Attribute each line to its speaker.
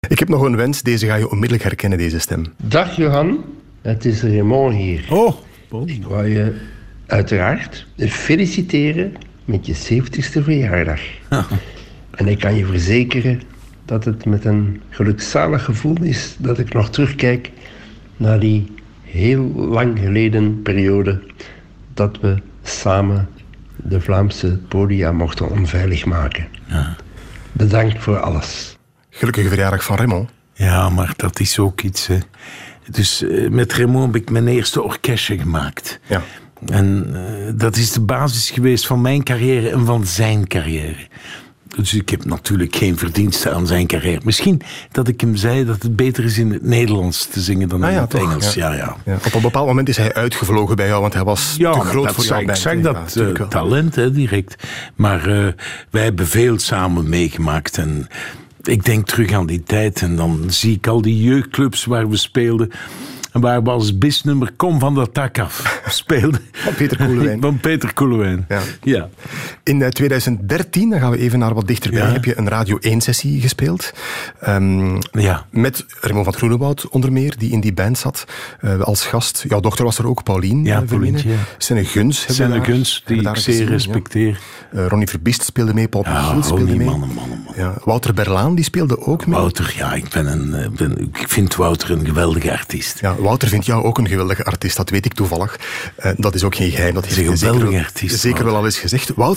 Speaker 1: Ik heb nog een wens, deze ga je onmiddellijk herkennen, deze stem.
Speaker 2: Dag Johan, het is Raymond hier.
Speaker 3: Oh,
Speaker 2: Ik wou je uiteraard feliciteren met je 70ste verjaardag. En ik kan je verzekeren dat het met een gelukzalig gevoel is dat ik nog terugkijk naar die heel lang geleden periode dat we samen de Vlaamse podia mochten onveilig maken.
Speaker 3: Ja.
Speaker 2: Bedankt voor alles.
Speaker 1: Gelukkige verjaardag van Raymond.
Speaker 3: Ja, maar dat is ook iets. Hè. Dus met Raymond heb ik mijn eerste orkestje gemaakt.
Speaker 1: Ja.
Speaker 3: En dat is de basis geweest van mijn carrière en van zijn carrière. Dus ik heb natuurlijk geen verdiensten aan zijn carrière. Misschien dat ik hem zei dat het beter is in het Nederlands te zingen dan in het
Speaker 1: toch,
Speaker 3: Engels.
Speaker 1: ja.
Speaker 3: Ja.
Speaker 1: Op een bepaald moment is hij uitgevlogen bij jou, want hij was te groot voor jou.
Speaker 3: Ik zag dat talent, hè, direct. Maar wij hebben veel samen meegemaakt. En ik denk terug aan die tijd en dan zie ik al die jeugdclubs waar we speelden. En waar we als bisnummer Kom van dat dak af speelden.
Speaker 1: Van Peter Koelewijn.
Speaker 3: Van Peter Koelewijn, ja.
Speaker 1: In 2013, dan gaan we even naar wat dichterbij, heb je een Radio 1-sessie gespeeld. Met Raymond van Groenewoud onder meer, die in die band zat. Als gast. Jouw dochter was er ook, Paulien.
Speaker 3: Ja, Paulientje.
Speaker 1: Senne Guns.
Speaker 3: Senne Guns, die ik zeer respecteer.
Speaker 1: Ja. Ronnie Verbiest speelde mee, Paul Michiel speelde mee.
Speaker 3: Man.
Speaker 1: Ja, Wouter Berlaan, die speelde ook mee.
Speaker 3: Wouter, ja, ik vind Wouter een geweldige artiest.
Speaker 1: Ja, Wouter vindt jou ook een geweldige artiest, dat weet ik toevallig. Dat is ook geen geheim. Dat
Speaker 3: is een geweldige artiest.
Speaker 1: Zeker wel al eens gezegd. Wouter